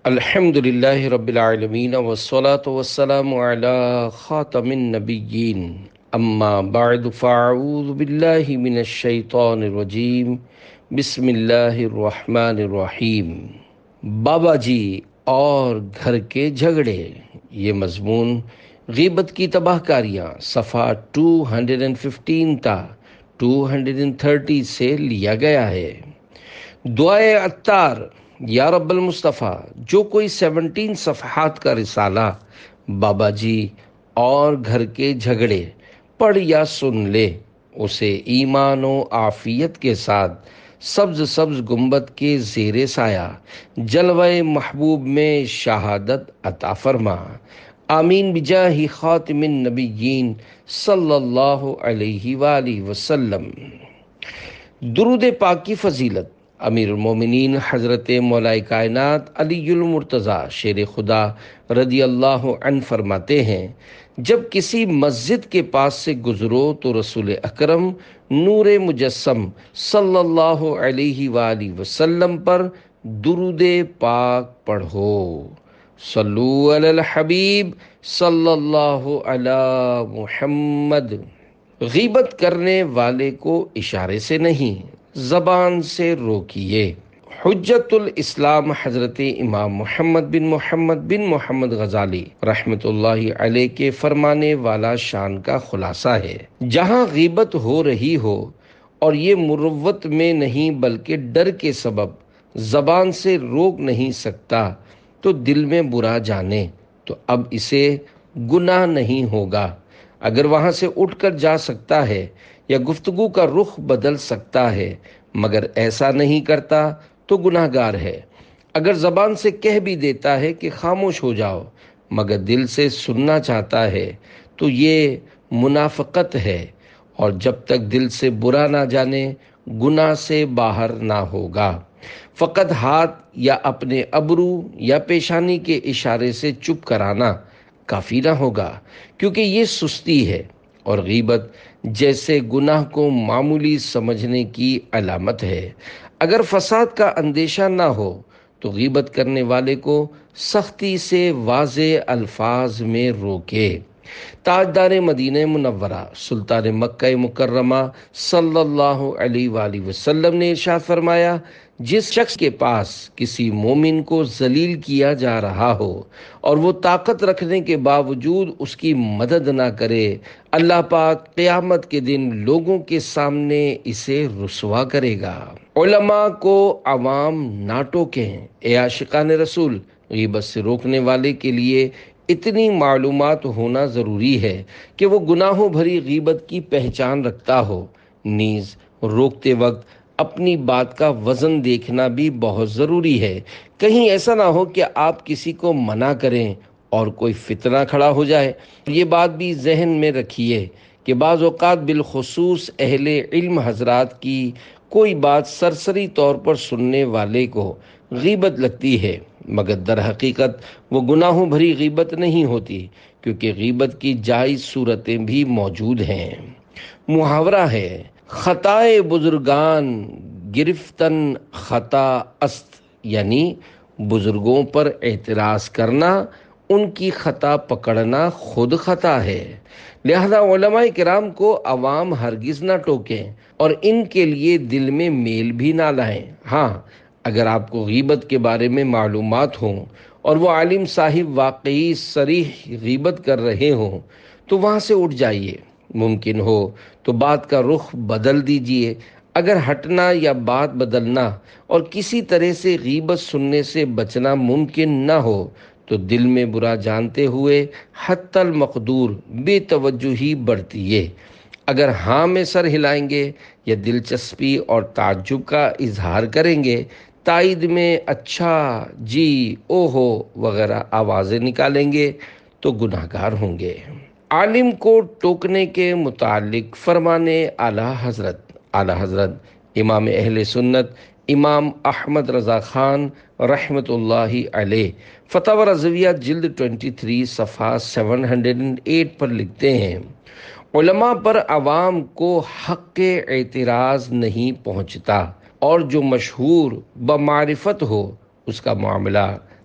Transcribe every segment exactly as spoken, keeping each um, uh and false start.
الحمدللہ رب العالمین والصلاة والسلام علی خاتم النبیین اما بعد فاعوذ باللہ من الشیطان الرجیم بسم اللہ الرحمن الرحیم۔ بابا جی اور گھر کے جھگڑے، یہ مضمون غیبت کی تباہ کاریاں صفحہ دو سو پندرہ تا دو سو تیس سے لیا گیا ہے۔ دعائے عطار، یا رب المصطفیٰ، جو کوئی سیونٹین صفحات کا رسالہ بابا جی اور گھر کے جھگڑے پڑھ یا سن لے، اسے ایمان و عافیت کے ساتھ سبز سبز گنبد کے زیر سایہ جلوہ محبوب میں شہادت عطا فرما، آمین بجاہ خاتم النبیین صلی اللہ علیہ وآلہ وسلم۔ درود پاک کی فضیلت امیر المومنین حضرت مولا کائنات علی المرتضیٰ شیر خدا رضی اللہ عنہ فرماتے ہیں، جب کسی مسجد کے پاس سے گزرو تو رسول اکرم نور مجسم صلی اللہ علیہ وآلہ وسلم پر درود پاک پڑھو۔ صلو علی الحبیب صلی اللہ علی محمد۔ غیبت کرنے والے کو اشارے سے نہیں، زبان سے روکیے۔ حجت الاسلام حضرت امام محمد بن محمد بن محمد غزالی رحمۃ اللہ علیہ کے فرمانے والا شان کا خلاصہ ہے، جہاں غیبت ہو رہی ہو اور یہ مروت میں نہیں بلکہ ڈر کے سبب زبان سے روک نہیں سکتا تو دل میں برا جانے تو اب اسے گناہ نہیں ہوگا۔ اگر وہاں سے اٹھ کر جا سکتا ہے یا گفتگو کا رخ بدل سکتا ہے مگر ایسا نہیں کرتا تو گناہ گار ہے۔ اگر زبان سے کہہ بھی دیتا ہے کہ خاموش ہو جاؤ مگر دل سے سننا چاہتا ہے تو یہ منافقت ہے، اور جب تک دل سے برا نہ جانے گناہ سے باہر نہ ہوگا۔ فقط ہاتھ یا اپنے ابرو یا پیشانی کے اشارے سے چپ کرانا کافی نہ ہوگا، کیونکہ یہ سستی ہے اور غیبت جیسے گناہ کو معمولی سمجھنے کی علامت ہے۔ اگر فساد کا اندیشہ نہ ہو تو غیبت کرنے والے کو سختی سے واضح الفاظ میں روکے۔ تاجدار مدینہ منورہ سلطان مکہ مکرمہ صلی اللہ علیہ وآلہ وسلم نے ارشاد فرمایا، جس شخص کے پاس کسی مومن کو ذلیل کیا جا رہا ہو اور وہ طاقت رکھنے کے باوجود اس کی مدد نہ کرے، اللہ پاک قیامت کے دن لوگوں کے سامنے اسے رسوا کرے گا۔ علماء کو عوام نہ ٹوکیں۔ اے عاشقان رسول، غیبت سے روکنے والے کے لیے اتنی معلومات ہونا ضروری ہے کہ وہ گناہوں بھری غیبت کی پہچان رکھتا ہو۔ نیز روکتے وقت اپنی بات کا وزن دیکھنا بھی بہت ضروری ہے، کہیں ایسا نہ ہو کہ آپ کسی کو منع کریں اور کوئی فتنہ کھڑا ہو جائے۔ یہ بات بھی ذہن میں رکھیے کہ بعض اوقات بالخصوص اہل علم حضرات کی کوئی بات سرسری طور پر سننے والے کو غیبت لگتی ہے، مگر در حقیقت وہ گناہوں بھری غیبت نہیں ہوتی، کیونکہ غیبت کی جائز صورتیں بھی موجود ہیں۔ محاورہ ہے، خطائے بزرگان گرفتن خطا است، یعنی بزرگوں پر اعتراض کرنا ان کی خطا پکڑنا خود خطا ہے۔ لہذا علماء کرام کو عوام ہرگز نہ ٹوکیں اور ان کے لیے دل میں میل بھی نہ لائیں۔ ہاں، اگر آپ کو غیبت کے بارے میں معلومات ہوں اور وہ عالم صاحب واقعی صریح غیبت کر رہے ہوں تو وہاں سے اٹھ جائیے، ممکن ہو تو بات کا رخ بدل دیجیے۔ اگر ہٹنا یا بات بدلنا اور کسی طرح سے غیبت سننے سے بچنا ممکن نہ ہو تو دل میں برا جانتے ہوئے حتی المقدور بے توجہی برتیے۔ اگر ہاں میں سر ہلائیں گے یا دلچسپی اور تعجب کا اظہار کریں گے، تائید میں اچھا، جی، اوہو وغیرہ آوازیں نکالیں گے تو گناہ گار ہوں گے۔ عالم کو ٹوکنے کے متعلق فرمانے اعلیٰ حضرت اعلیٰ حضرت امام اہل سنت امام احمد رضا خان رحمۃ اللہ علیہ فتاوی رضویہ جلد تیئیس صفحہ سات سو آٹھ پر لکھتے ہیں، علماء پر عوام کو حق اعتراض نہیں پہنچتا، اور جو مشہور بمعرفت ہو اس کا معاملہ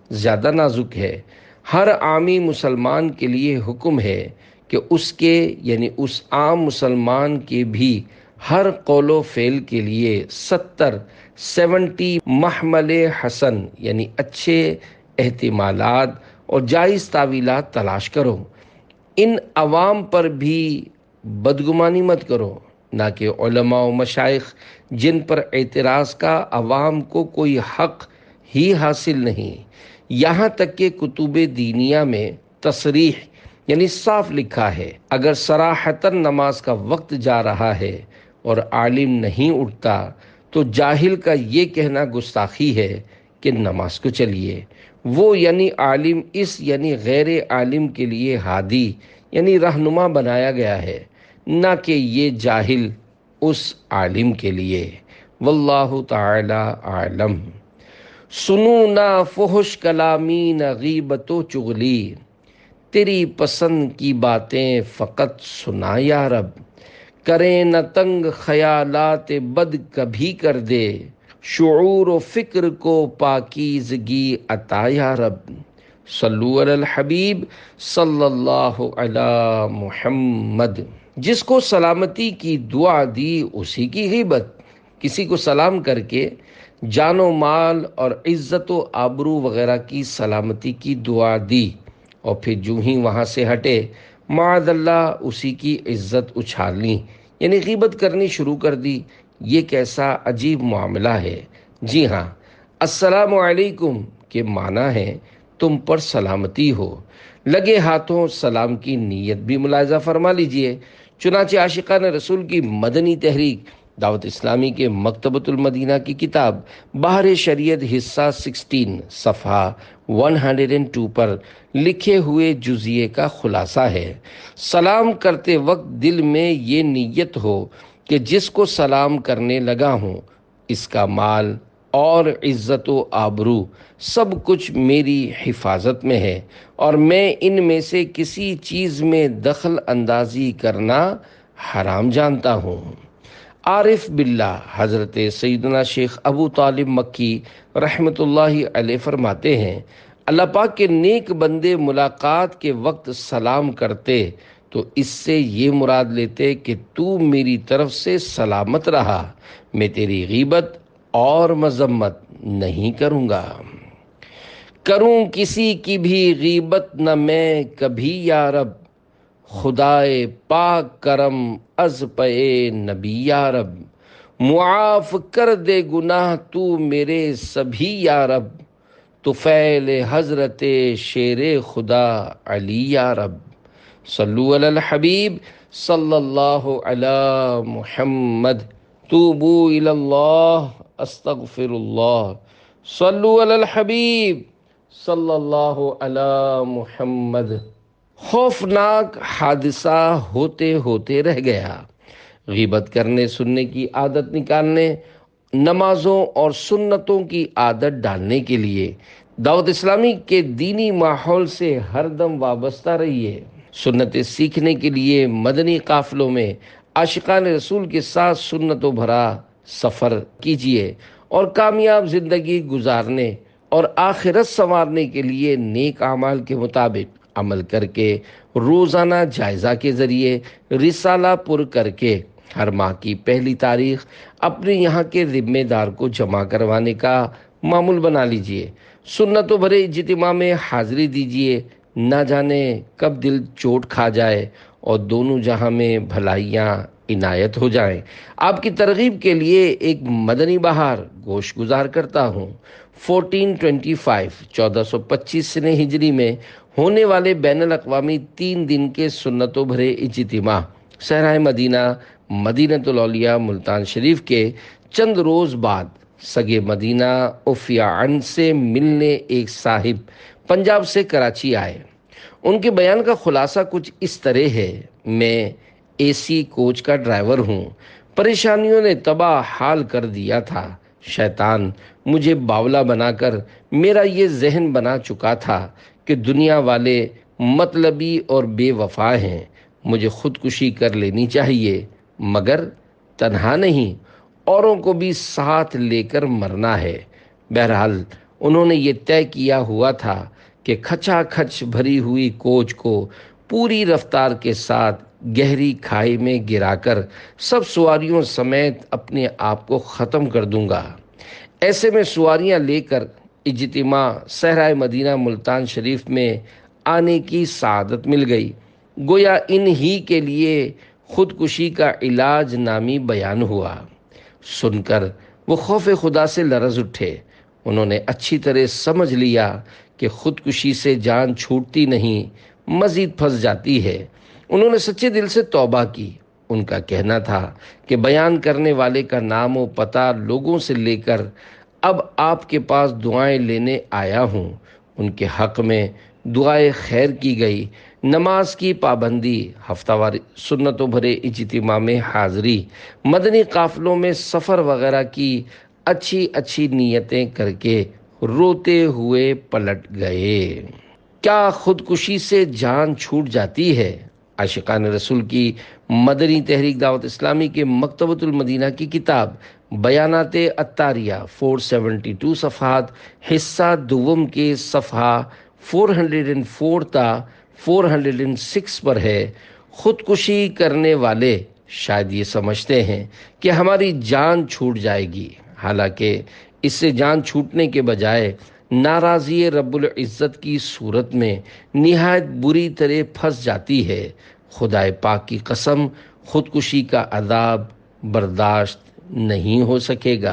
زیادہ نازک ہے۔ ہر عامی مسلمان کے لیے حکم ہے کہ اس کے یعنی اس عام مسلمان کے بھی ہر قول و فعل کے لیے ستر سیونٹی محمل حسن یعنی اچھے احتمالات اور جائز تعویلات تلاش کرو۔ ان عوام پر بھی بدگمانی مت کرو، نہ کہ علماء و مشائخ جن پر اعتراض کا عوام کو کوئی حق ہی حاصل نہیں۔ یہاں تک کہ کتب دینیہ میں تصریح یعنی صاف لکھا ہے، اگر صراحتاً نماز کا وقت جا رہا ہے اور عالم نہیں اٹھتا تو جاہل کا یہ کہنا گستاخی ہے کہ نماز کو چلیے۔ وہ یعنی عالم اس یعنی غیر عالم کے لیے ہادی یعنی رہنما بنایا گیا ہے، نہ کہ یہ جاہل اس عالم کے لیے۔ واللہ تعالی عالم۔ سنو نہ فحش کلامی نہ غیبت و چغلی، تیری پسند کی باتیں فقط سنا یا رب، کریں نہ تنگ خیالات بد کبھی کر دے، شعور و فکر کو پاکیزگی عطا یا رب۔ صلو علی الحبیب صلی اللہ علی محمد۔ جس کو سلامتی کی دعا دی اسی کی غیبت، کسی کو سلام کر کے جان و مال اور عزت و آبرو وغیرہ کی سلامتی کی دعا دی اور پھر جو ہی وہاں سے ہٹے معاذ اللہ اسی کی عزت اچھالنی یعنی غیبت کرنی شروع کر دی، یہ کیسا عجیب معاملہ ہے۔ جی ہاں، السلام علیکم کے معنی ہے تم پر سلامتی ہو، لگے ہاتھوں سلام کی نیت بھی ملاحظہ فرما لیجئے۔ چنانچہ عاشقان رسول کی مدنی تحریک دعوت اسلامی کے مکتبۃ المدینہ کی کتاب بحر شریعت حصہ سکسٹین صفحہ ون ہنڈریڈ اینڈ ٹو پر لکھے ہوئے جزیے کا خلاصہ ہے، سلام کرتے وقت دل میں یہ نیت ہو کہ جس کو سلام کرنے لگا ہوں اس کا مال اور عزت و آبرو سب کچھ میری حفاظت میں ہے اور میں ان میں سے کسی چیز میں دخل اندازی کرنا حرام جانتا ہوں۔ عارف باللہ حضرت سیدنا شیخ ابو طالب مکی رحمۃ اللہ علیہ فرماتے ہیں، اللہ پاک کے نیک بندے ملاقات کے وقت سلام کرتے تو اس سے یہ مراد لیتے کہ تو میری طرف سے سلامت رہا، میں تیری غیبت اور مذمت نہیں کروں گا۔ کروں کسی کی بھی غیبت نہ میں کبھی یا رب، خدائے پاک کرم از پے نبی یا رب، معاف کر دے گناہ تو میرے سبھی یا رب، طفیل حضرت شیر خدا علی یا رب۔ صلو علی الحبیب صلی اللہ علی محمد۔ توبو الی اللہ استغفر اللہ۔ صلو علی الحبیب صلی اللہ علی محمد۔ خوفناک حادثہ ہوتے ہوتے رہ گیا۔ غیبت کرنے سننے کی عادت نکالنے، نمازوں اور سنتوں کی عادت ڈالنے کے لیے دعوت اسلامی کے دینی ماحول سے ہر دم وابستہ رہیے۔ سنتیں سیکھنے کے لیے مدنی قافلوں میں عاشقان رسول کے ساتھ سنتوں بھرا سفر کیجیے اور کامیاب زندگی گزارنے اور آخرت سنوارنے کے لیے نیک اعمال کے مطابق عمل کر کے روزانہ جائزہ کے ذریعے رسالہ پر کر کے ہر ماہ کی پہلی تاریخ اپنے یہاں کے ذمہ دار کو جمع کروانے کا معمول بنا لیجئے۔ سنتوں بھرے اجتماع میں حاضری دیجئے، نہ جانے کب دل چوٹ کھا جائے اور دونوں جہاں میں بھلائیاں عنایت ہو جائیں۔ آپ کی ترغیب کے لیے ایک مدنی بہار گوش گزار کرتا ہوں۔ فورٹین ٹوینٹی فائیو چودہ سو پچیس سنہ ہجری میں ہونے والے بین الاقوامی تین دن کے سنتوں بھرے اجتماع صحرائے مدینہ مدینۃ الاولیاء ملتان شریف کے چند روز بعد سگے مدینہ عفیان سے ملنے ایک صاحب پنجاب سے کراچی آئے۔ ان کے بیان کا خلاصہ کچھ اس طرح ہے، میں اے سی کوچ کا ڈرائیور ہوں، پریشانیوں نے تباہ حال کر دیا تھا، شیطان مجھے باولا بنا کر میرا یہ ذہن بنا چکا تھا کہ دنیا والے مطلبی اور بے وفا ہیں، مجھے خودکشی کر لینی چاہیے، مگر تنہا نہیں، اوروں کو بھی ساتھ لے کر مرنا ہے۔ بہرحال انہوں نے یہ طے کیا ہوا تھا کہ کھچا کھچ بھری ہوئی کوچ کو پوری رفتار کے ساتھ گہری کھائی میں گرا کر سب سواریوں سمیت اپنے آپ کو ختم کر دوں گا۔ ایسے میں سواریاں لے کر اجتماع صحرائے مدینہ ملتان شریف میں آنے کی سعادت مل گئی۔ گویا ان ہی کے لیے خودکشی کا علاج نامی بیان ہوا۔ سن کر وہ خوف خدا سے لرز اٹھے۔ انہوں نے اچھی طرح سمجھ لیا کہ خودکشی سے جان چھوٹتی نہیں، مزید پھنس جاتی ہے۔ انہوں نے سچے دل سے توبہ کی۔ ان کا کہنا تھا کہ بیان کرنے والے کا نام و پتہ لوگوں سے لے کر اب آپ کے پاس دعائیں لینے آیا ہوں۔ ان کے حق میں دعائیں خیر کی گئی۔ نماز کی پابندی، ہفتہ وار سنتوں بھرے اجتماع میں حاضری، مدنی قافلوں میں سفر وغیرہ کی اچھی اچھی نیتیں کر کے روتے ہوئے پلٹ گئے۔ کیا خودکشی سے جان چھوٹ جاتی ہے؟ عاشقان رسول کی مدنی تحریک دعوت اسلامی کے مکتبۃ المدینہ کی کتاب بیانات عطاریہ چار سو بہتر صفحات حصہ دوم کے صفحہ چار سو چار تا چار سو چھ پر ہے۔ خودکشی کرنے والے شاید یہ سمجھتے ہیں کہ ہماری جان چھوٹ جائے گی، حالانکہ اس سے جان چھوٹنے کے بجائے ناراضی رب العزت کی صورت میں نہایت بری طرح پھنس جاتی ہے۔ خدائے پاک کی قسم، خودکشی کا عذاب برداشت نہیں ہو سکے گا۔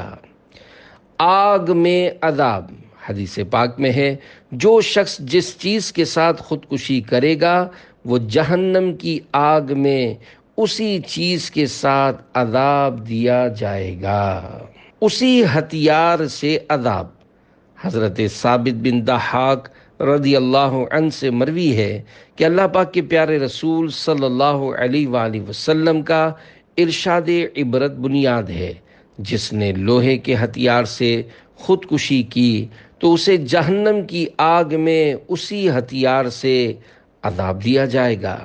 آگ میں عذاب، حدیث پاک میں ہے، جو شخص جس چیز کے ساتھ خودکشی کرے گا وہ جہنم کی آگ میں اسی چیز کے ساتھ عذاب دیا جائے گا، اسی ہتھیار سے عذاب۔ حضرت ثابت بن ضحاک رضی اللہ عنہ سے مروی ہے کہ اللہ پاک کے پیارے رسول صلی اللہ علیہ وآلہ وسلم کا ارشاد عبرت بنیاد ہے، جس نے لوہے کے ہتھیار سے خودکشی کی تو اسے جہنم کی آگ میں اسی ہتھیار سے عذاب دیا جائے گا۔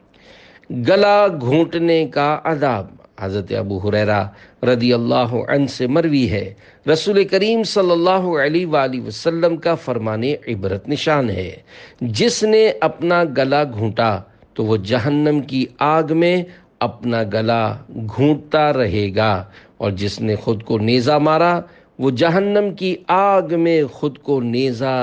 گلا گھونٹنے کا عذاب، حضرت ابو ہریرہ رضی اللہ عنہ سے مروی ہے، رسول کریم صلی اللہ علیہ وآلہ وسلم کا فرمان عبرت نشان ہے، جس نے اپنا گلا گھونٹا تو وہ جہنم کی آگ میں اپنا گلا گھونٹتا رہے گا، اور جس نے خود کو نیزہ مارا وہ جہنم کی آگ میں خود کو نیزہ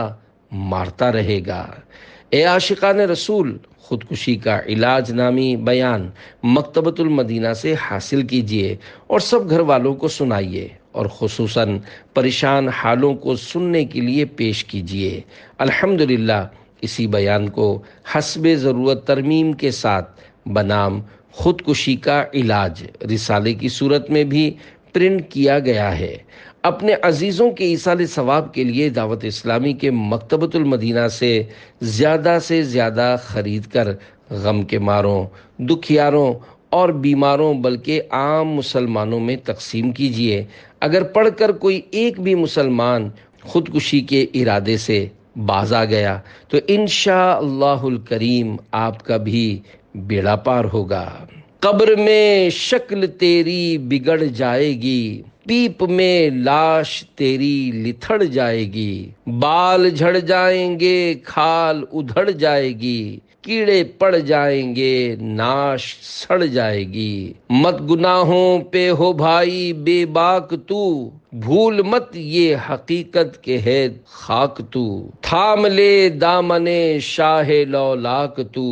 مارتا رہے گا۔ اے عاشقان رسول، خودکشی کا علاج نامی بیان مکتبۃ المدینہ سے حاصل کیجیے اور سب گھر والوں کو سنائیے، اور خصوصاً پریشان حالوں کو سننے کے لیے پیش کیجیے۔ الحمدللہ اسی بیان کو حسب ضرورت ترمیم کے ساتھ بنام خودکشی کا علاج رسالے کی صورت میں بھی پرنٹ کیا گیا ہے۔ اپنے عزیزوں کے ایصال ثواب کے لیے دعوت اسلامی کے مکتبۃ المدینہ سے زیادہ سے زیادہ خرید کر غم کے ماروں، دکھیاروں اور بیماروں بلکہ عام مسلمانوں میں تقسیم کیجیے۔ اگر پڑھ کر کوئی ایک بھی مسلمان خودکشی کے ارادے سے باز آ گیا تو انشاءاللہ الکریم آپ کا بھی بیڑا پار ہوگا۔ قبر میں شکل تیری بگڑ جائے گی، پیپ میں لاش تیری لتھڑ جائے گی، بال جھڑ جائیں گے کھال ادھڑ جائے گی، کیڑے پڑ جائیں گے ناش سڑ جائے گی۔ مت گناہوں پہ ہو بھائی بے باک تو، بھول مت یہ حقیقت کے ہے خاک تو، تھام لے دامن شاہ لولاک تو،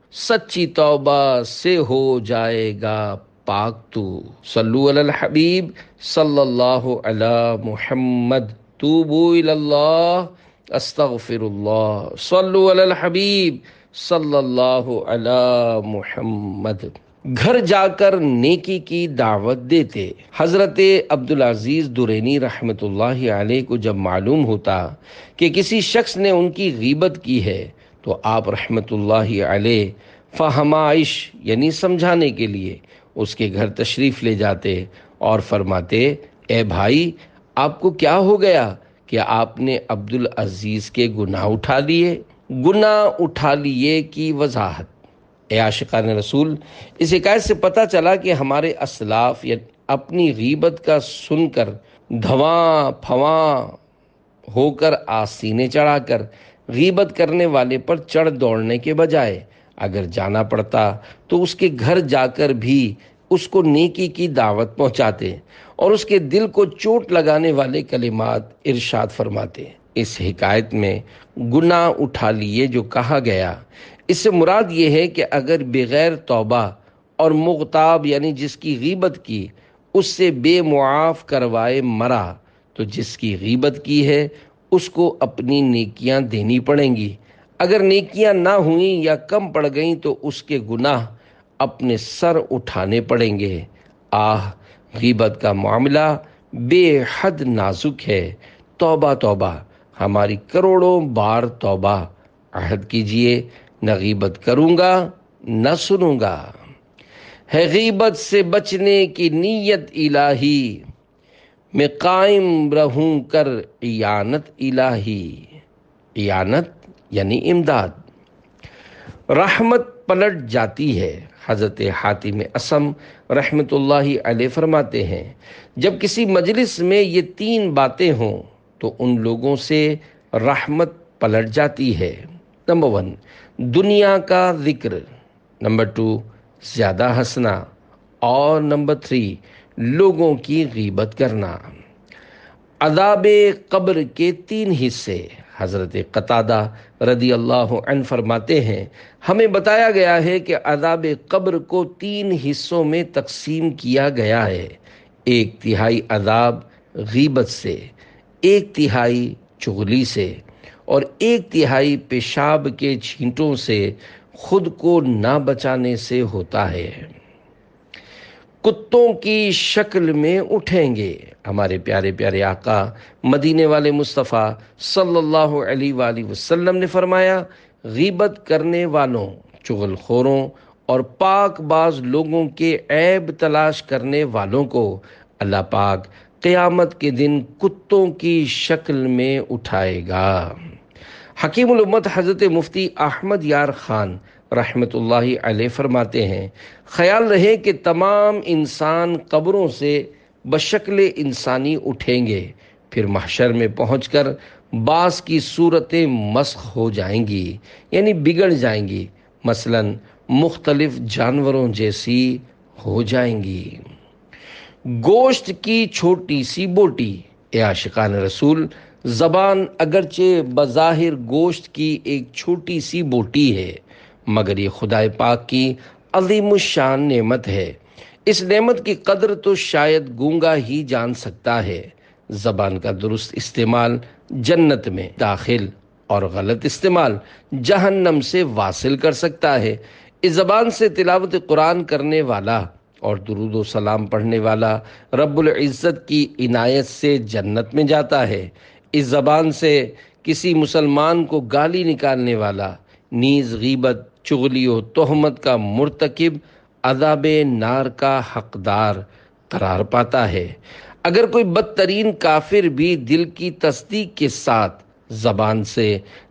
سچی توبہ سے ہو جائے گا پاک تو۔ صلو علی الحبیب صلی اللہ علی محمد، توبو الی اللہ استغفر اللہ، صلو علی الحبیب صلی اللہ علی محمد۔ گھر جا کر نیکی کی دعوت دیتے۔ حضرت عبدالعزیز درینی رحمۃ اللہ علیہ کو جب معلوم ہوتا کہ کسی شخص نے ان کی غیبت کی ہے تو آپ رحمۃ اللہ علیہ فہمائش یعنی سمجھانے کے لیے اس کے گھر تشریف لے جاتے اور فرماتے، اے بھائی آپ کو کیا ہو گیا کہ آپ نے عبدالعزیز کے گناہ اٹھا لیے؟ گناہ اٹھا لیے کی وضاحت۔ اے عاشقان رسول، اس حکایت سے پتہ چلا کہ ہمارے اسلاف اپنی غیبت کا سن کر دھواں پھواں ہو کر آستینے چڑھا کر غیبت کرنے والے پر چڑھ دوڑنے کے بجائے اگر جانا پڑتا تو اس کے گھر جا کر بھی اس کو نیکی کی دعوت پہنچاتے اور اس کے دل کو چوٹ لگانے والے کلمات ارشاد فرماتے۔ اس حکایت میں گناہ اٹھا لیے جو کہا گیا، اس سے مراد یہ ہے کہ اگر بغیر توبہ اور مغتاب یعنی جس کی غیبت کی اس سے بے معاف کروائے مرا تو جس کی غیبت کی ہے اس کو اپنی نیکیاں دینی پڑیں گی۔ اگر نیکیاں نہ ہوئیں یا کم پڑ گئیں تو اس کے گناہ اپنے سر اٹھانے پڑیں گے۔ آہ، غیبت کا معاملہ بے حد نازک ہے۔ توبہ توبہ، ہماری کروڑوں بار توبہ۔ عہد کیجئے، نہ غیبت کروں گا نہ سنوں گا۔ ہے غیبت سے بچنے کی نیت الہی، میں قائم رہوں کر اعانت الہی۔ اعانت یعنی امداد۔ رحمت پلٹ جاتی ہے۔ حضرت حاتم اصم رحمت اللہ علیہ فرماتے ہیں، جب کسی مجلس میں یہ تین باتیں ہوں تو ان لوگوں سے رحمت پلٹ جاتی ہے۔ نمبر ون، دنیا کا ذکر۔ نمبر ٹو، زیادہ ہنسنا۔ اور نمبر تھری، لوگوں کی غیبت کرنا۔ عذاب قبر کے تین حصے۔ حضرت قتادہ رضی اللہ عنہ فرماتے ہیں، ہمیں بتایا گیا ہے کہ عذاب قبر کو تین حصوں میں تقسیم کیا گیا ہے۔ ایک تہائی عذاب غیبت سے، ایک تہائی چغلی سے اور ایک تہائی پیشاب کے چھینٹوں سے خود کو نہ بچانے سے ہوتا ہے۔ کتوں کی شکل میں اٹھیں گے۔ ہمارے پیارے پیارے آقا مدینے والے مصطفیٰ صلی اللہ علیہ وآلہ وسلم نے فرمایا، غیبت کرنے والوں، چغل خوروں اور پاک باز لوگوں کے عیب تلاش کرنے والوں کو اللہ پاک قیامت کے دن کتوں کی شکل میں اٹھائے گا۔ حکیم الامت حضرت مفتی احمد یار خان رحمت اللہ علیہ فرماتے ہیں، خیال رہے کہ تمام انسان قبروں سے بشکل انسانی اٹھیں گے، پھر محشر میں پہنچ کر بعض کی صورتیں مسخ ہو جائیں گی، یعنی بگڑ جائیں گی، مثلا مختلف جانوروں جیسی ہو جائیں گی۔ گوشت کی چھوٹی سی بوٹی۔ اے عاشقان رسول، زبان اگرچہ بظاہر گوشت کی ایک چھوٹی سی بوٹی ہے، مگر یہ خدائے پاک کی عظیم الشان نعمت ہے۔ اس نعمت کی قدر تو شاید گونگا ہی جان سکتا ہے۔ زبان کا درست استعمال جنت میں داخل اور غلط استعمال جہنم سے واصل کر سکتا ہے۔ اس زبان سے تلاوت قرآن کرنے والا اور درود و سلام پڑھنے والا رب العزت کی عنایت سے جنت میں جاتا ہے۔ اس زبان سے کسی مسلمان کو گالی نکالنے والا نیز غیبت، چغلی و تہمت کا مرتکب عذاب نار کا حقدار قرار پاتا ہے۔ اگر کوئی بدترین کافر بھی دل کی تصدیق کے ساتھ زبان سے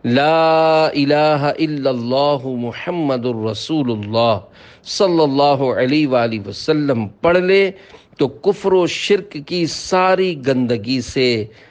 لا الہ الا اللہ محمد الرسول اللہ صلی اللہ علیہ وآلہ وسلم پڑھ لے تو کفر و شرک کی ساری گندگی سے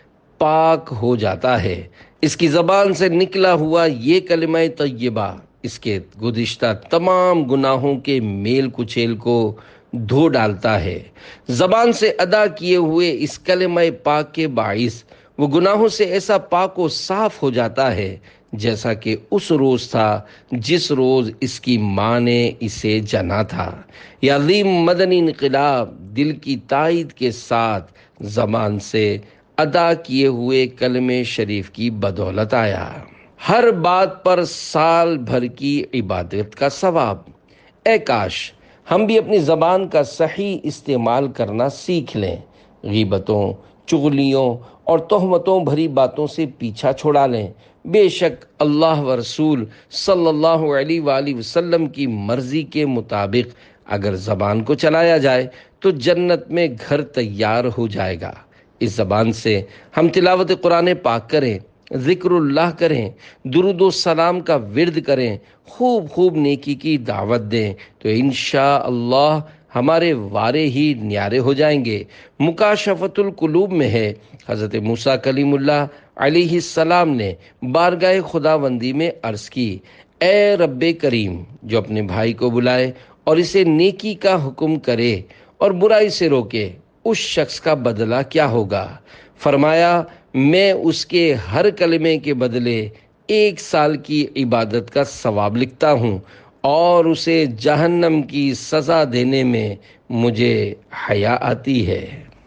پاک ہو جاتا ہے۔ اس کی زبان سے نکلا ہوا یہ کلمہ طیبہ اس کے گزشتہ تمام گناہوں کے میل کچیل کو دھو ڈالتا ہے۔ زبان سے ادا کیے ہوئے اس کلمہ پاک کے باعث وہ گناہوں سے ایسا پاک و صاف ہو جاتا ہے جیسا کہ اس روز تھا جس روز اس کی ماں نے اسے جنا تھا۔ یہ عظیم مدنی انقلاب دل کی تائید کے ساتھ زبان سے ادا کیے ہوئے کلمہ شریف کی بدولت آیا۔ ہر بات پر سال بھر کی عبادت کا ثواب۔ اے کاش ہم بھی اپنی زبان کا صحیح استعمال کرنا سیکھ لیں، غیبتوں، چغلیوں اور تہمتوں بھری باتوں سے پیچھا چھڑا لیں۔ بے شک اللہ و رسول صلی اللہ علیہ وآلہ وسلم کی مرضی کے مطابق اگر زبان کو چلایا جائے تو جنت میں گھر تیار ہو جائے گا۔ اس زبان سے ہم تلاوت قرآن پاک کریں، ذکر اللہ کریں، درود و سلام کا ورد کریں، خوب خوب نیکی کی دعوت دیں تو انشاءاللہ ہمارے وارے ہی نیارے ہو جائیں گے۔ مکاشفۃ القلوب میں ہے، حضرت موسیٰ کلیم اللہ علیہ السلام نے بارگاہ خداوندی میں عرض کی، اے رب کریم، جو اپنے بھائی کو بلائے اور اسے نیکی کا حکم کرے اور برائی سے روکے، اس شخص کا بدلہ کیا ہوگا؟ فرمایا، میں اس کے ہر کلمے کے بدلے ایک سال کی عبادت کا ثواب لکھتا ہوں، اور اسے جہنم کی سزا دینے میں مجھے حیا آتی ہے۔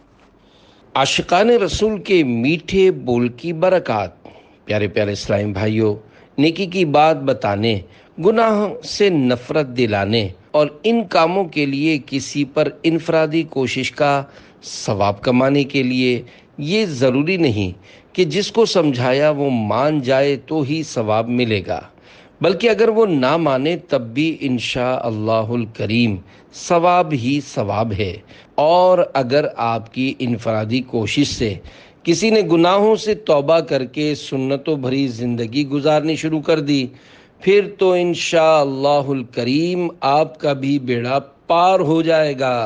عاشقان رسول کے میٹھے بول کی برکات۔ پیارے پیارے اسلامی بھائیوں، نیکی کی بات بتانے، گناہ سے نفرت دلانے اور ان کاموں کے لیے کسی پر انفرادی کوشش کا ثواب کمانے کے لیے یہ ضروری نہیں کہ جس کو سمجھایا وہ مان جائے تو ہی ثواب ملے گا، بلکہ اگر وہ نہ مانے تب بھی انشاء اللہ الکریم ثواب ہی ثواب ہے۔ اور اگر آپ کی انفرادی کوشش سے کسی نے گناہوں سے توبہ کر کے سنتوں بھری زندگی گزارنی شروع کر دی، پھر تو انشاء اللہ الکریم آپ کا بھی بیڑا پار ہو جائے گا۔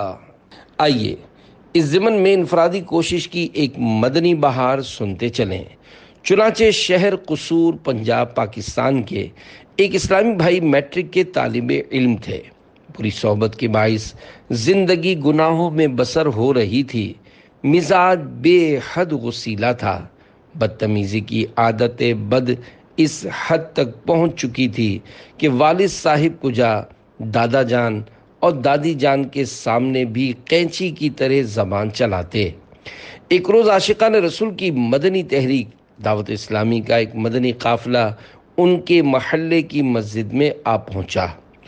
آئیے اس ضمن میں انفرادی کوشش کی ایک مدنی بہار سنتے چلیں۔ چنانچہ شہر قصور پنجاب پاکستان کے ایک اسلامی بھائی میٹرک کے طالب علم تھے۔ پوری صحبت کے باعث زندگی گناہوں میں بسر ہو رہی تھی۔ مزاج بے حد غصیلا تھا۔ بدتمیزی کی عادت بد اس حد تک پہنچ چکی تھی کہ والد صاحب کو جا دادا جان اور دادی جان کے سامنے بھی قینچی کی طرح زبان چلاتے۔ ایک روز عاشقان رسول کی مدنی تحریک دعوت اسلامی کا ایک مدنی قافلہ ان کے محلے کی مسجد میں آ پہنچا۔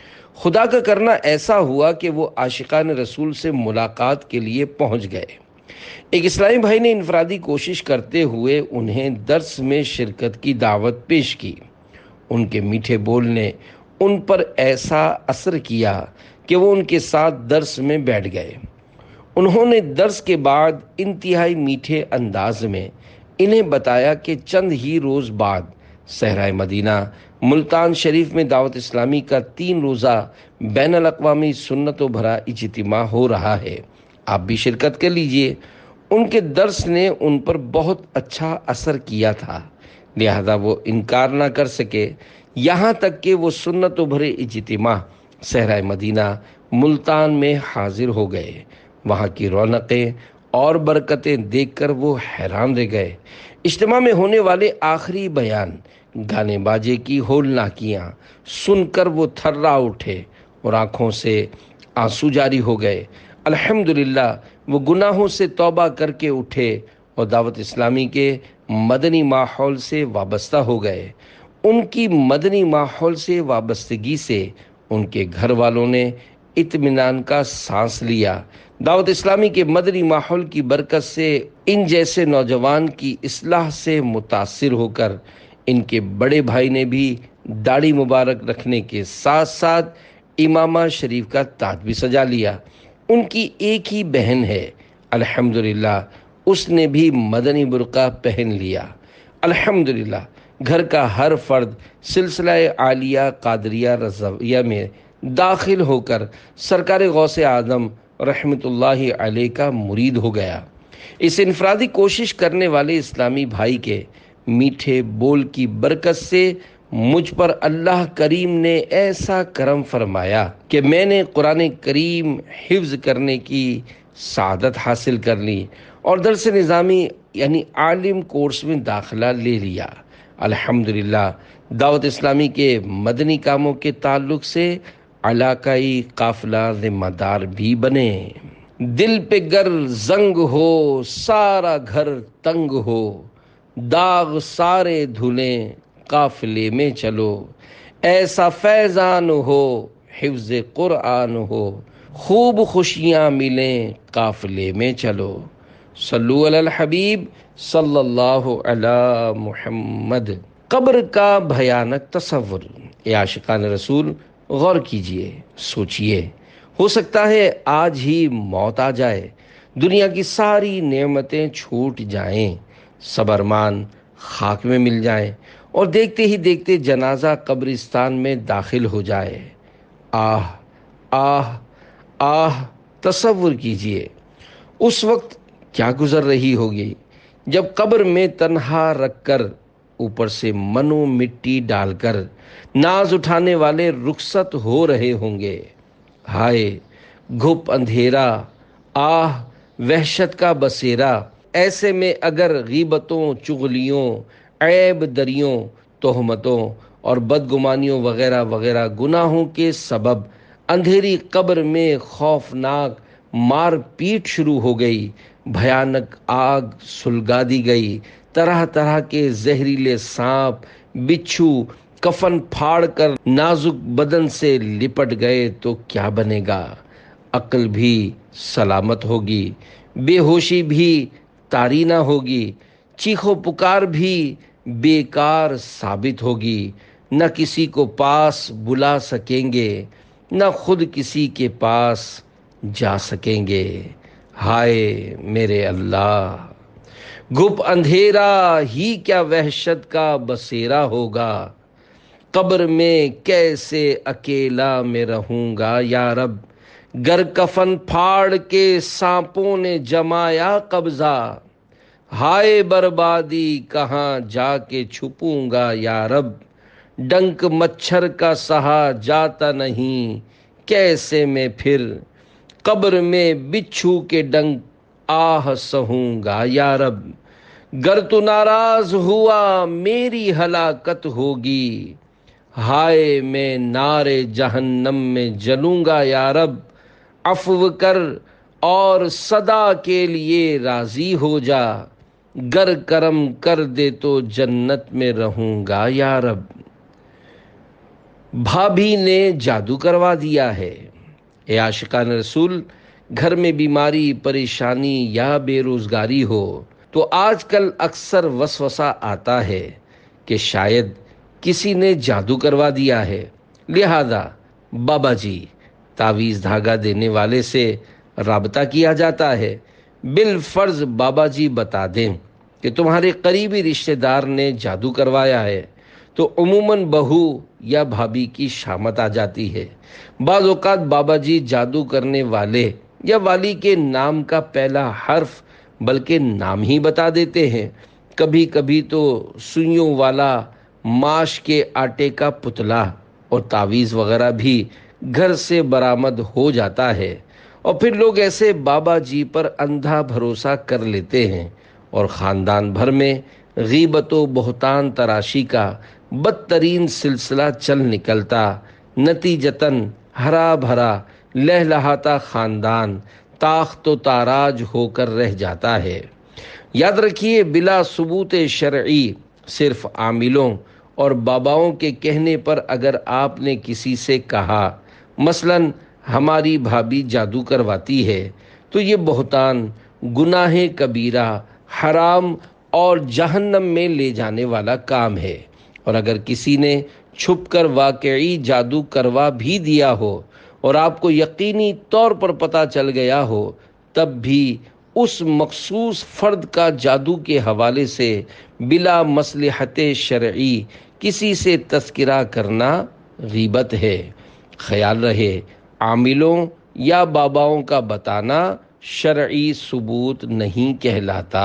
خدا کا کرنا ایسا ہوا کہ وہ عاشقان رسول سے ملاقات کے لیے پہنچ گئے۔ ایک اسلامی بھائی نے انفرادی کوشش کرتے ہوئے انہیں درس میں شرکت کی دعوت پیش کی۔ ان کے میٹھے بول نے ان پر ایسا اثر کیا کہ وہ ان کے ساتھ درس میں بیٹھ گئے۔ انہوں نے درس کے بعد انتہائی میٹھے انداز میں انہیں بتایا کہ چند ہی روز بعد صحرائے مدینہ ملتان شریف میں دعوت اسلامی کا تین روزہ بین الاقوامی سنتوں بھرا اجتماع ہو رہا ہے، آپ بھی شرکت کر لیجئے۔ ان کے درس نے ان پر بہت اچھا اثر کیا تھا، لہذا وہ انکار نہ کر سکے، یہاں تک کہ وہ سنتوں بھرے اجتماع صحرائے مدینہ ملتان میں حاضر ہو گئے۔ وہاں کی رونقیں اور برکتیں دیکھ کر وہ حیران رہ گئے۔ اجتماع میں ہونے والے آخری بیان، گانے باجے کی ہولناکیاں سن کر وہ تھرا اٹھے اور آنکھوں سے آنسو جاری ہو گئے۔ الحمدللہ وہ گناہوں سے توبہ کر کے اٹھے اور دعوت اسلامی کے مدنی ماحول سے وابستہ ہو گئے۔ ان کی مدنی ماحول سے وابستگی سے ان کے گھر والوں نے اطمینان کا سانس لیا۔ دعوت اسلامی کے مدنی ماحول کی برکت سے ان جیسے نوجوان کی اصلاح سے متاثر ہو کر ان کے بڑے بھائی نے بھی داڑھی مبارک رکھنے کے ساتھ ساتھ امامہ شریف کا تاج بھی سجا لیا۔ ان کی ایک ہی بہن ہے، الحمدللہ اس نے بھی مدنی برقع پہن لیا۔ الحمدللہ گھر کا ہر فرد سلسلہ عالیہ قادریہ رضویہ میں داخل ہو کر سرکار غوث اعظم رحمت اللہ علیہ کا مرید ہو گیا۔ اس انفرادی کوشش کرنے والے اسلامی بھائی کے میٹھے بول کی برکت سے مجھ پر اللہ کریم نے ایسا کرم فرمایا کہ میں نے قرآن کریم حفظ کرنے کی سعادت حاصل کر لی اور درس نظامی یعنی عالم کورس میں داخلہ لے لیا۔ الحمدللہ دعوت اسلامی کے مدنی کاموں کے تعلق سے علاقائی قافلہ ذمہ دار بھی بنے۔ دل پہ گر زنگ ہو سارا گھر تنگ ہو، داغ سارے دھلیں قافلے میں چلو، ایسا فیضان ہو حفظ قرآن ہو، خوب خوشیاں ملیں قافلے میں چلو۔ صلو علی الحبیب صلی اللہ علی محمد۔ قبر کا بھیانک تصور۔ اے عاشقان رسول، غور کیجئے، سوچئے، ہو سکتا ہے آج ہی موت آ جائے، دنیا کی ساری نعمتیں چھوٹ جائیں، سب ارمان خاک میں مل جائیں اور دیکھتے ہی دیکھتے جنازہ قبرستان میں داخل ہو جائے۔ آہ آہ آہ تصور کیجئے اس وقت کیا گزر رہی ہوگی جب قبر میں تنہا رکھ کر اوپر سے منو مٹی ڈال کر ناز اٹھانے والے رخصت ہو رہے ہوں گے۔ ہائے گھپ اندھیرا، آہ وحشت کا بسیرا! ایسے میں اگر غیبتوں، چغلیوں، عیب دریوں، تہمتوں اور بدگمانیوں وغیرہ وغیرہ گناہوں کے سبب اندھیری قبر میں خوفناک مار پیٹ شروع ہو گئی، بھیانک آگ سلگا دی گئی، طرح طرح کے زہریلے سانپ، بچھو کفن پھاڑ کر نازک بدن سے لپٹ گئے تو کیا بنے گا؟ عقل بھی سلامت ہوگی، بے ہوشی بھی طاری نہ ہوگی، چیخو پکار بھی بیکار ثابت ہوگی، نہ کسی کو پاس بلا سکیں گے، نہ خود کسی کے پاس جا سکیں گے۔ ہائے میرے اللہ! گھپ اندھیرا ہی کیا وحشت کا بسیرا ہوگا، قبر میں کیسے اکیلا میں رہوں گا یا رب، گر کفن پھاڑ کے سانپوں نے جمایا قبضہ، ہائے بربادی کہاں جا کے چھپوں گا یا رب، ڈنک مچھر کا سہا جاتا نہیں، کیسے میں پھر قبر میں بچھو کے ڈنک آہ سہوں گا یا رب، گر تو ناراض ہوا میری ہلاکت ہوگی، ہائے میں نارے جہنم میں جلوں گا یا رب، عفو کر اور صدا کے لیے راضی ہو جا، گر کرم کر دے تو جنت میں رہوں گا یا رب۔ بھابھی نے جادو کروا دیا ہے۔ اے عاشقان رسول، گھر میں بیماری، پریشانی یا بے روزگاری ہو تو آج کل اکثر وسوسہ آتا ہے کہ شاید کسی نے جادو کروا دیا ہے، لہذا بابا جی تعویذ دھاگا دینے والے سے رابطہ کیا جاتا ہے۔ بالفرض بابا جی بتا دیں کہ تمہارے قریبی رشتہ دار نے جادو کروایا ہے تو عموماً بہو یا بھابھی کی شامت آ جاتی ہے۔ بعض اوقات بابا جی جادو کرنے والے یا والی کے نام کا پہلا حرف بلکہ نام ہی بتا دیتے ہیں۔ کبھی کبھی تو سوئیوں والا ماش کے آٹے کا پتلا اور تعویذ وغیرہ بھی گھر سے برآمد ہو جاتا ہے، اور پھر لوگ ایسے بابا جی پر اندھا بھروسہ کر لیتے ہیں اور خاندان بھر میں غیبت و بہتان تراشی کا بدترین سلسلہ چل نکلتا، نتیجتاً ہرا بھرا لہلہاتا خاندان تاخت و تاراج ہو کر رہ جاتا ہے۔ یاد رکھیے، بلا ثبوت شرعی صرف عاملوں اور باباؤں کے کہنے پر اگر آپ نے کسی سے کہا مثلاً ہماری بھابھی جادو کرواتی ہے، تو یہ بہتان، گناہ کبیرہ، حرام اور جہنم میں لے جانے والا کام ہے۔ اور اگر کسی نے چھپ کر واقعی جادو کروا بھی دیا ہو اور آپ کو یقینی طور پر پتہ چل گیا ہو، تب بھی اس مخصوص فرد کا جادو کے حوالے سے بلا مصلحت شرعی کسی سے تذکرہ کرنا غیبت ہے۔ خیال رہے، عاملوں یا باباؤں کا بتانا شرعی ثبوت نہیں کہلاتا۔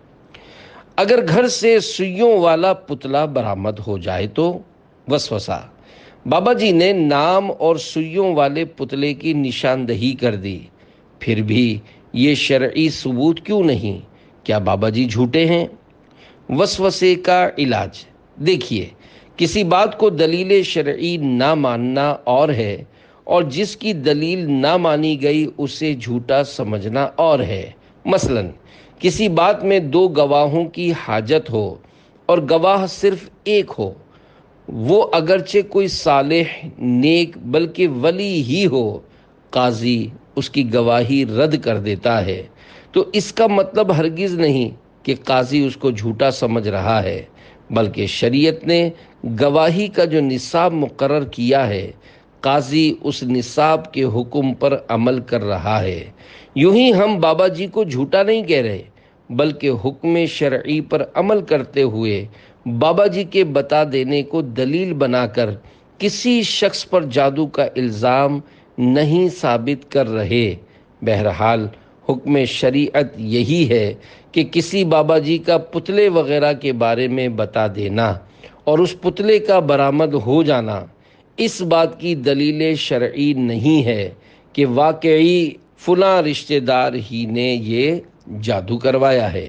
اگر گھر سے سوئیوں والا پتلا برآمد ہو جائے تو وسوسہ، بابا جی نے نام اور سوئیوں والے پتلے کی نشاندہی کر دی، پھر بھی یہ شرعی ثبوت کیوں نہیں؟ کیا بابا جی جھوٹے ہیں؟ وسوسے کا علاج دیکھیے، کسی بات کو دلیل شرعی نہ ماننا اور ہے، اور جس کی دلیل نہ مانی گئی اسے جھوٹا سمجھنا اور ہے۔ مثلاً کسی بات میں دو گواہوں کی حاجت ہو اور گواہ صرف ایک ہو، وہ اگرچہ کوئی صالح، نیک بلکہ ولی ہی ہو، قاضی اس کی گواہی رد کر دیتا ہے، تو اس کا مطلب ہرگز نہیں کہ قاضی اس کو جھوٹا سمجھ رہا ہے، بلکہ شریعت نے گواہی کا جو نصاب مقرر کیا ہے، قاضی اس نصاب کے حکم پر عمل کر رہا ہے۔ یوں ہی ہم بابا جی کو جھوٹا نہیں کہہ رہے، بلکہ حکم شرعی پر عمل کرتے ہوئے بابا جی کے بتا دینے کو دلیل بنا کر کسی شخص پر جادو کا الزام نہیں ثابت کر رہے۔ بہرحال حکم شریعت یہی ہے کہ کسی بابا جی کا پتلے وغیرہ کے بارے میں بتا دینا اور اس پتلے کا برآمد ہو جانا اس بات کی دلیل شرعی نہیں ہے کہ واقعی فلاں رشتہ دار ہی نے یہ جادو کروایا ہے۔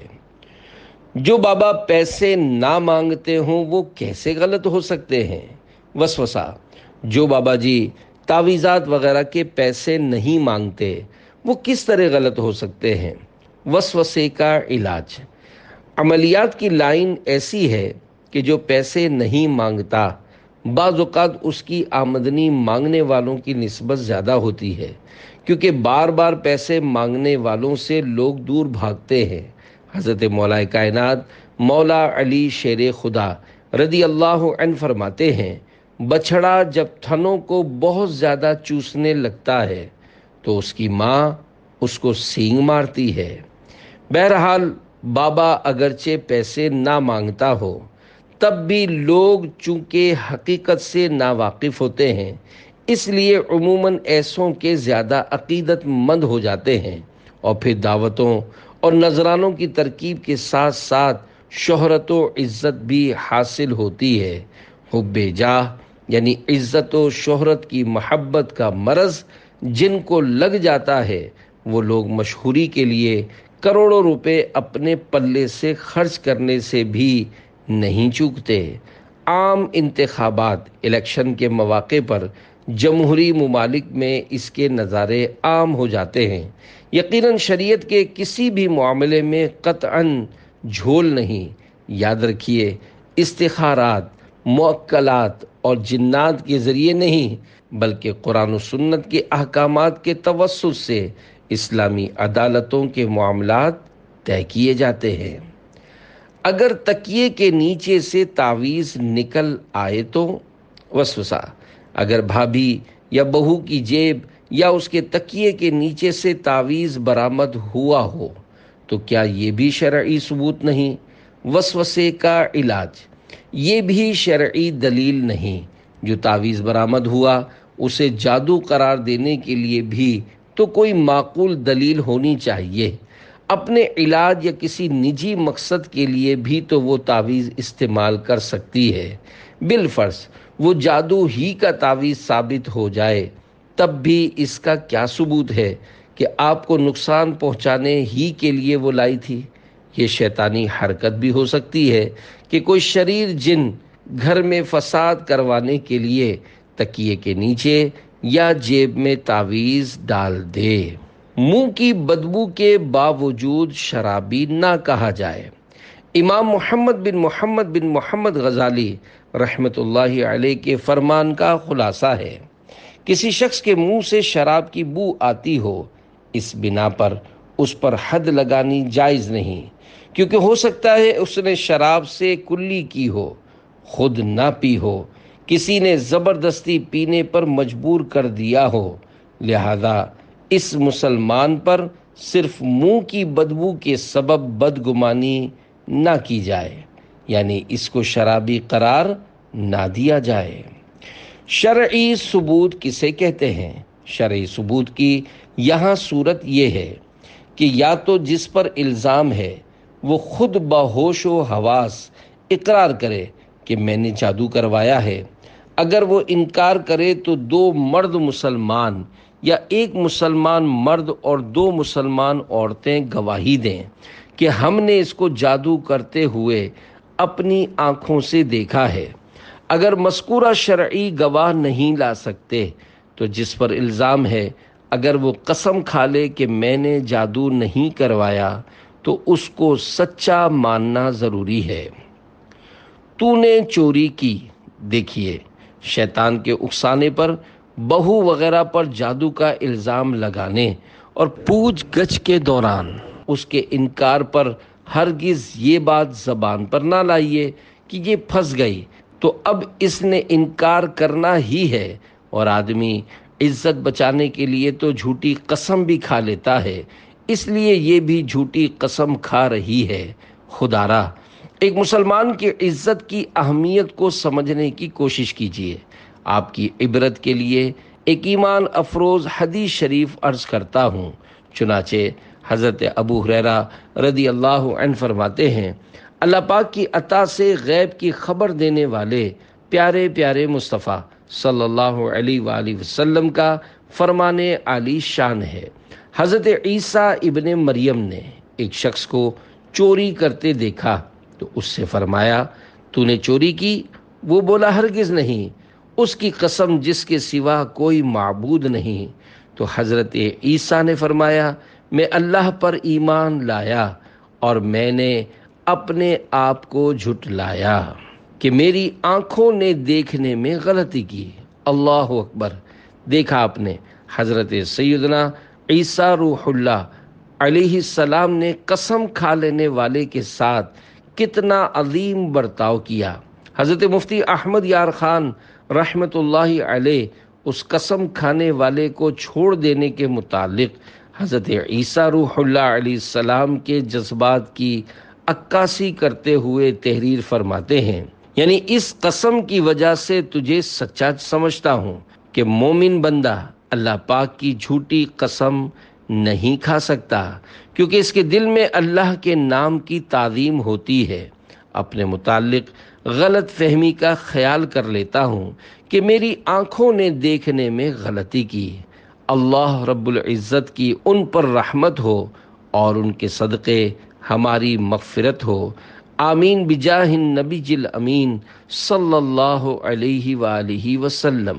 جو بابا پیسے نہ مانگتے ہوں وہ کیسے غلط ہو سکتے ہیں؟ وسوسہ: جو بابا جی تعویذات وغیرہ کے پیسے نہیں مانگتے وہ کس طرح غلط ہو سکتے ہیں؟ وسوسے کا علاج: عملیات کی لائن ایسی ہے کہ جو پیسے نہیں مانگتا بعض اوقات اس کی آمدنی مانگنے والوں کی نسبت زیادہ ہوتی ہے، کیونکہ بار بار پیسے مانگنے والوں سے لوگ دور بھاگتے ہیں۔ حضرت مولا کائنات مولا علی شیر خدا رضی اللہ عنہ فرماتے ہیں، بچھڑا جب تھنوں کو بہت زیادہ چوسنے لگتا ہے تو اس کی ماں اس کو سینگ مارتی ہے۔ بہرحال بابا اگرچہ پیسے نہ مانگتا ہو تب بھی لوگ چونکہ حقیقت سے ناواقف ہوتے ہیں اس لیے عموماً ایسوں کے زیادہ عقیدت مند ہو جاتے ہیں اور پھر دعوتوں اور نذرانوں کی ترکیب کے ساتھ ساتھ شہرت و عزت بھی حاصل ہوتی ہے۔ حب جاہ یعنی عزت و شہرت کی محبت کا مرض جن کو لگ جاتا ہے وہ لوگ مشہوری کے لیے کروڑوں روپے اپنے پلے سے خرچ کرنے سے بھی نہیں چوکتے۔ عام انتخابات الیکشن کے مواقع پر جمہوری ممالک میں اس کے نظارے عام ہو جاتے ہیں۔ یقیناً شریعت کے کسی بھی معاملے میں قطعاً جھول نہیں۔ یاد رکھیے، استخارات، موکلات اور جنات کے ذریعے نہیں بلکہ قرآن و سنت کے احکامات کے توسط سے اسلامی عدالتوں کے معاملات طے کیے جاتے ہیں۔ اگر تکیے کے نیچے سے تعویذ نکل آئے تو وسوسہ: اگر بھابھی یا بہو کی جیب یا اس کے تکیے کے نیچے سے تعویذ برآمد ہوا ہو تو کیا یہ بھی شرعی ثبوت نہیں؟ وسوسے کا علاج: یہ بھی شرعی دلیل نہیں۔ جو تعویذ برآمد ہوا اسے جادو قرار دینے کے لیے بھی تو کوئی معقول دلیل ہونی چاہیے۔ اپنے علاج یا کسی نجی مقصد کے لیے بھی تو وہ تعویذ استعمال کر سکتی ہے۔ بالفرض وہ جادو ہی کا تعویذ ثابت ہو جائے تب بھی اس کا کیا ثبوت ہے کہ آپ کو نقصان پہنچانے ہی کے لیے وہ لائی تھی؟ یہ شیطانی حرکت بھی ہو سکتی ہے کہ کوئی شریر جن گھر میں فساد کروانے کے لیے تکیے کے نیچے یا جیب میں تعویذ ڈال دے۔ منہ کی بدبو کے باوجود شرابی نہ کہا جائے۔ امام محمد بن محمد بن محمد غزالی رحمۃ اللہ علیہ کے فرمان کا خلاصہ ہے، کسی شخص کے منہ سے شراب کی بو آتی ہو اس بنا پر اس پر حد لگانی جائز نہیں، کیونکہ ہو سکتا ہے اس نے شراب سے کلی کی ہو، خود نہ پی ہو، کسی نے زبردستی پینے پر مجبور کر دیا ہو، لہذا اس مسلمان پر صرف منہ کی بدبو کے سبب بدگمانی نہ کی جائے، یعنی اس کو شرابی قرار نہ دیا جائے۔ شرعی ثبوت کسے کہتے ہیں؟ شرعی ثبوت کی یہاں صورت یہ ہے کہ یا تو جس پر الزام ہے وہ خود باہوش و حواس اقرار کرے کہ میں نے جادو کروایا ہے۔ اگر وہ انکار کرے تو دو مرد مسلمان یا ایک مسلمان مرد اور دو مسلمان عورتیں گواہی دیں کہ ہم نے اس کو جادو کرتے ہوئے اپنی آنکھوں سے دیکھا ہے۔ اگر مذکورہ شرعی گواہ نہیں لا سکتے تو جس پر الزام ہے اگر وہ قسم کھا لے کہ میں نے جادو نہیں کروایا تو اس کو سچا ماننا ضروری ہے۔ تو نے چوری کی، دیکھیے شیطان کے اکسانے پر بہو وغیرہ پر جادو کا الزام لگانے اور پوچھ گچھ کے دوران اس کے انکار پر ہرگز یہ بات زبان پر نہ لائیے کہ یہ پھنس گئی تو اب اس نے انکار کرنا ہی ہے، اور آدمی عزت بچانے کے لیے تو جھوٹی قسم بھی کھا لیتا ہے، اس لیے یہ بھی جھوٹی قسم کھا رہی ہے۔ خدارا ایک مسلمان کی عزت کی اہمیت کو سمجھنے کی کوشش کیجیے۔ آپ کی عبرت کے لیے ایک ایمان افروز حدیث شریف عرض کرتا ہوں، چنانچہ حضرت ابو ہریرہ رضی اللہ عنہ فرماتے ہیں، اللہ پاک کی عطا سے غیب کی خبر دینے والے پیارے پیارے مصطفیٰ صلی اللہ علیہ وآلہ وسلم کا فرمان عالی شان ہے۔ حضرت عیسیٰ ابن مریم نے ایک شخص کو چوری کرتے دیکھا تو اس سے فرمایا، تو نے چوری کی؟ وہ بولا، ہرگز نہیں، اس کی قسم جس کے سوا کوئی معبود نہیں۔ تو حضرت عیسیٰ نے فرمایا، میں اللہ پر ایمان لایا اور میں نے اپنے آپ کو جھٹلایا کہ میری آنکھوں نے دیکھنے میں غلطی کی۔ اللہ اکبر! دیکھا آپ نے، حضرت سیدنا عیسیٰ روح اللہ علیہ السلام نے قسم کھا لینے والے کے ساتھ کتنا عظیم برتاؤ کیا۔ حضرت مفتی احمد یار خان رحمت اللہ علیہ اس قسم کھانے والے کو چھوڑ دینے کے متعلق حضرت عیسیٰ روح اللہ علیہ السلام کے جذبات کی عکاسی کرتے ہوئے تحریر فرماتے ہیں، یعنی اس قسم کی وجہ سے تجھے سچا سمجھتا ہوں کہ مومن بندہ اللہ پاک کی جھوٹی قسم نہیں کھا سکتا، کیونکہ اس کے دل میں اللہ کے نام کی تعظیم ہوتی ہے۔ اپنے متعلق غلط فہمی کا خیال کر لیتا ہوں کہ میری آنکھوں نے دیکھنے میں غلطی کی۔ اللہ رب العزت کی ان پر رحمت ہو اور ان کے صدقے ہماری مغفرت ہو، آمین بجاہ النبی الامین صلی اللہ علیہ وآلہ وسلم۔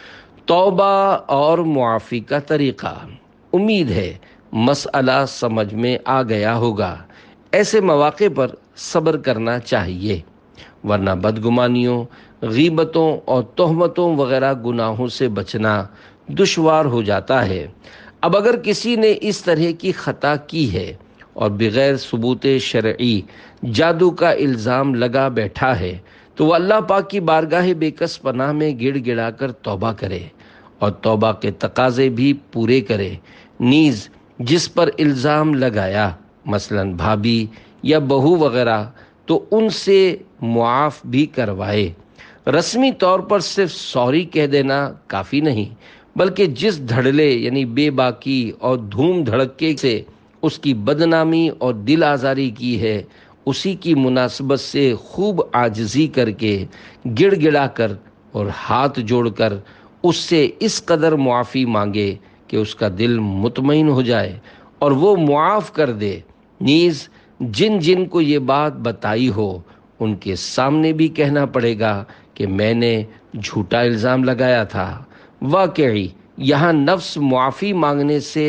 توبہ اور معافی کا طریقہ۔ امید ہے مسئلہ سمجھ میں آ گیا ہوگا۔ ایسے مواقع پر صبر کرنا چاہیے، ورنہ بدگمانیوں، غیبتوں اور تہمتوں وغیرہ گناہوں سے بچنا دشوار ہو جاتا ہے۔ اب اگر کسی نے اس طرح کی خطا کی ہے اور بغیر ثبوت شرعی جادو کا الزام لگا بیٹھا ہے تو وہ اللہ پاک کی بارگاہ بے کس پناہ میں گڑ گڑا کر توبہ کرے اور توبہ کے تقاضے بھی پورے کرے، نیز جس پر الزام لگایا مثلاً بھابھی یا بہو وغیرہ تو ان سے معاف بھی کروائے۔ رسمی طور پر صرف سوری کہہ دینا کافی نہیں، بلکہ جس دھڑلے یعنی بے باکی اور دھوم دھڑکے سے اس کی بدنامی اور دل آزاری کی ہے، اسی کی مناسبت سے خوب عاجزی کر کے، گڑ گڑا کر اور ہاتھ جوڑ کر اس سے اس قدر معافی مانگے کہ اس کا دل مطمئن ہو جائے اور وہ معاف کر دے۔ نیز جن جن کو یہ بات بتائی ہو ان کے سامنے بھی کہنا پڑے گا کہ میں نے جھوٹا الزام لگایا تھا۔ واقعی یہاں نفس معافی مانگنے سے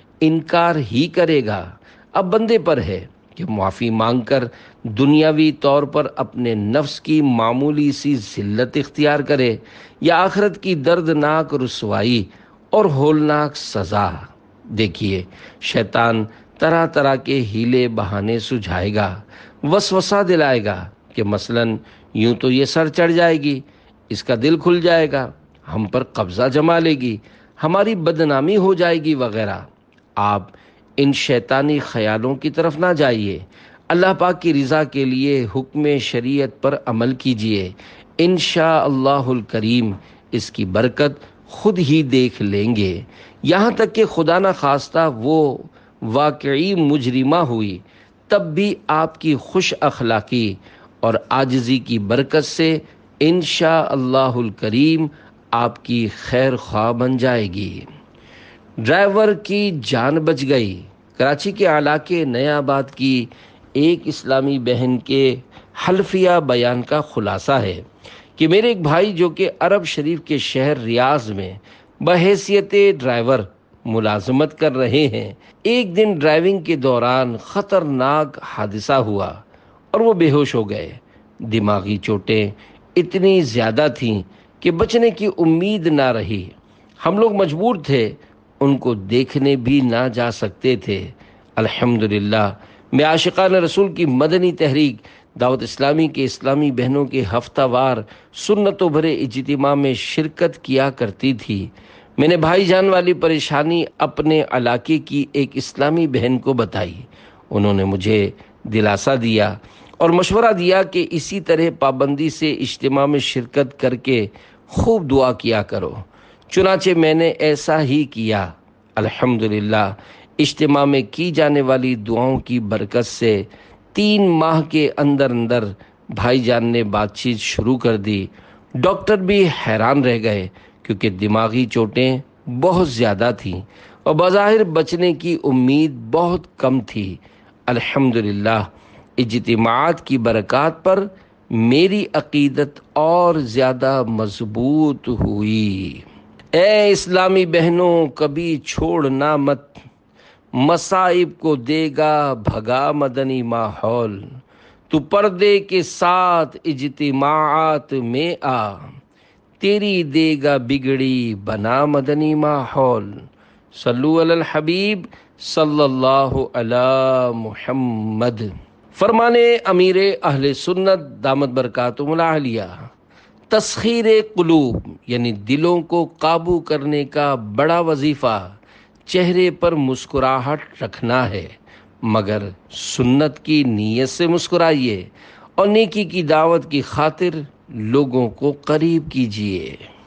انکار ہی کرے گا۔ اب بندے پر ہے کہ معافی مانگ کر دنیاوی طور پر اپنے نفس کی معمولی سی ذلت اختیار کرے یا آخرت کی دردناک رسوائی اور ہولناک سزا۔ دیکھیے، شیطان طرح طرح کے ہیلے بہانے سجھائے گا، وسوسہ دلائے گا کہ مثلاً یوں تو یہ سر چڑھ جائے گی، اس کا دل کھل جائے گا، ہم پر قبضہ جما لے گی، ہماری بدنامی ہو جائے گی وغیرہ۔ آپ ان شیطانی خیالوں کی طرف نہ جائیے، اللہ پاک کی رضا کے لیے حکم شریعت پر عمل کیجیے، انشاءاللہ الکریم اس کی برکت خود ہی دیکھ لیں گے۔ یہاں تک کہ خدا نہ خواستہ وہ واقعی مجرمہ ہوئی تب بھی آپ کی خوش اخلاقی اور عاجزی کی برکت سے انشاءاللہ الکریم آپ کی خیر خواہ بن جائے گی۔ ڈرائیور کی جان بچ گئی۔ کراچی کے علاقے نیا آباد کی ایک اسلامی بہن کے حلفیہ بیان کا خلاصہ ہے کہ میرے ایک بھائی جو کہ عرب شریف کے شہر ریاض میں بحیثیت ڈرائیور ملازمت کر رہے ہیں، ایک دن ڈرائیونگ کے دوران خطرناک حادثہ ہوا اور وہ بے ہوش ہو گئے۔ دماغی چوٹیں اتنی زیادہ تھیں کہ بچنے کی امید نہ رہی۔ ہم لوگ مجبور تھے، ان کو دیکھنے بھی نہ جا سکتے تھے۔ الحمدللہ میں عاشقان رسول کی مدنی تحریک دعوت اسلامی کے اسلامی بہنوں کے ہفتہ وار سنتوں بھرے اجتماع میں شرکت کیا کرتی تھی۔ میں نے بھائی جان والی پریشانی اپنے علاقے کی ایک اسلامی بہن کو بتائی۔ انہوں نے مجھے دلاسا دیا اور مشورہ دیا کہ اسی طرح پابندی سے اجتماع میں شرکت کر کے خوب دعا کیا کرو۔ چنانچہ میں نے ایسا ہی کیا۔ الحمدللہ اجتماع میں کی جانے والی دعاؤں کی برکت سے تین ماہ کے اندر اندر بھائی جان نے بات چیت شروع کر دی۔ ڈاکٹر بھی حیران رہ گئے کیونکہ دماغی چوٹیں بہت زیادہ تھیں اور بظاہر بچنے کی امید بہت کم تھی۔ الحمدللہ اجتماعات کی برکات پر میری عقیدت اور زیادہ مضبوط ہوئی۔ اے اسلامی بہنوں، کبھی چھوڑنا مت، مصائب کو دے گا بھگا مدنی ماحول، تو پردے کے ساتھ اجتماعات میں آ، تیری دے گا بگڑی بنا مدنی ماحول۔ صلو علی الحبیب صلی اللہ علی محمد۔ فرمانے امیر اہل سنت دامت برکاتہم العالیہ، تسخیر قلوب یعنی دلوں کو قابو کرنے کا بڑا وظیفہ چہرے پر مسکراہٹ رکھنا ہے، مگر سنت کی نیت سے مسکرائیے اور نیکی کی دعوت کی خاطر لوگوں کو قریب کیجیے۔